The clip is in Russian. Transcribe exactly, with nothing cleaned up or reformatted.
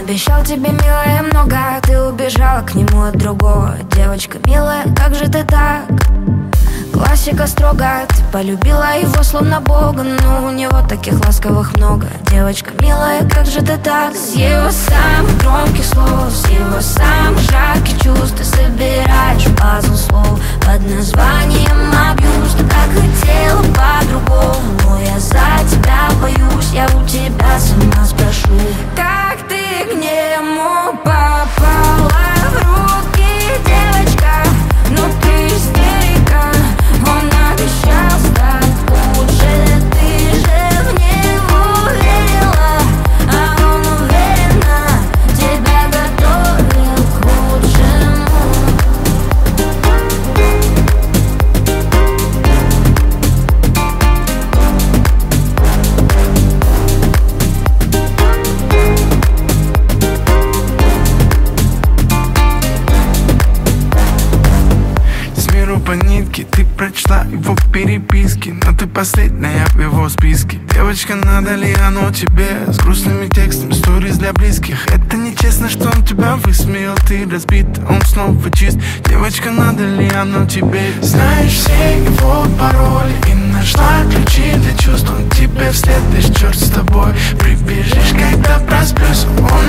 обещал тебе, милая, много, ты убежала к нему от другого. Девочка милая, как же ты так? Классика строго, ты полюбила его словно бога, но у него таких ласковых много. Девочка милая, как же ты так? С его самых громких слов, с его самых жарких чувств ты собираешь пазл слов под названием абьюз. Ты так хотела по-другому, но я за тебя боюсь. Я у тебя сама спрошу, как ты к нему попала в руки, девочка? Ну ты истерика. Он обещал стать лучше, ты же в него верила, а он уверенно тебя готовил к лучшему. С миру по нитке ты прочла его переписки, но ты последняя в его списке. Девочка, надо ли оно тебе? С грустными текстами, сториз для близких. Это нечестно, что он тебя высмеял. Ты разбит, он снова чист. Девочка, надо ли оно тебе? Знаешь все его пароли и нашла ключи для чувств. Он тебе вслед, лишь черт с тобой. Прибежишь, когда просплюсь, он